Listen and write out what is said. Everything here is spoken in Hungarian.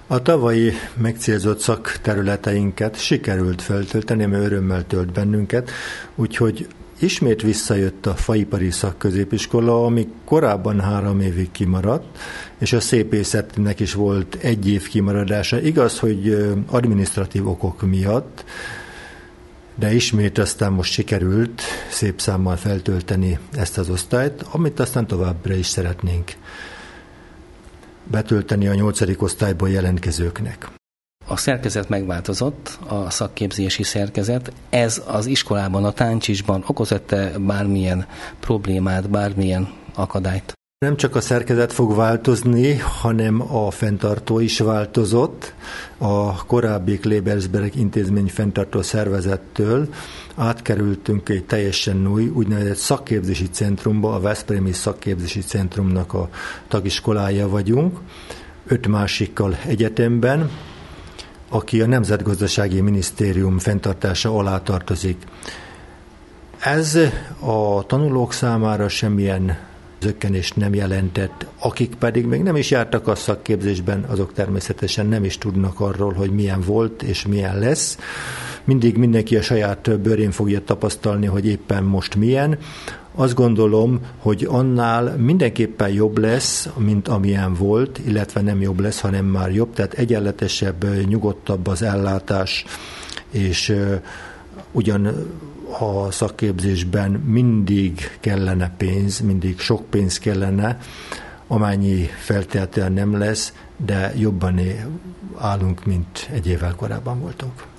A tavalyi megcélzott szakterületeinket sikerült feltölteni, mert örömmel tölt bennünket, úgyhogy ismét visszajött a faipari szakközépiskola, ami korábban 3 évig kimaradt, és a szépészetnek is volt 1 év kimaradása. Igaz, hogy adminisztratív okok miatt, de ismét aztán most sikerült szép számmal feltölteni ezt az osztályt, amit aztán továbbra is szeretnénk betölteni a 8. osztályból jelentkezőknek. A szerkezet megváltozott, a szakképzési szerkezet. Ez az iskolában, a Táncsisban okozott-e bármilyen problémát, bármilyen akadályt? Nem csak a szerkezet fog változni, hanem a fenntartó is változott. A korábbi Klebersberg intézmény fenntartó szervezettől átkerültünk egy teljesen új, úgynevezett szakképzési centrumba, a Veszprémi Szakképzési Centrumnak a tagiskolája vagyunk, 5 másikkal egyetemben, aki a Nemzetgazdasági Minisztérium fenntartása alá tartozik. Ez a tanulók számára semmilyen zökkenést nem jelentett, akik pedig még nem is jártak a szakképzésben, azok természetesen nem is tudnak arról, hogy milyen volt és milyen lesz. Mindig mindenki a saját bőrén fogja tapasztalni, hogy éppen most milyen. Azt gondolom, hogy annál mindenképpen jobb lesz, mint amilyen volt, illetve nem jobb lesz, hanem már jobb, tehát egyenletesebb, nyugodtabb az ellátás, és ugyan a szakképzésben mindig kellene pénz, mindig sok pénz kellene, amennyi feltétlenül nem lesz, de jobban állunk, mint 1 évvel korábban voltunk.